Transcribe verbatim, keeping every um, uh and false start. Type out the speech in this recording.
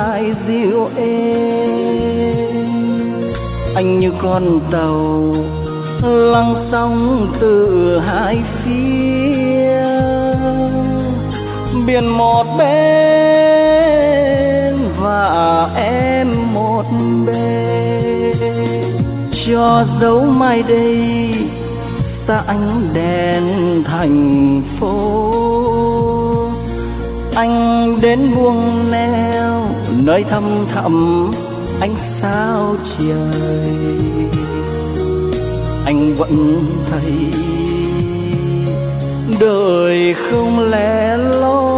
lại dịu êm. Anh như con tàu lăng sóng từ hai phía, biển một bên và em một bên. Cho dấu mai đây xa ánh đèn thành phố, anh đến buông neo nơi thăm thẳm ánh sao trời. Anh vẫn thấy đời không lẻ loi,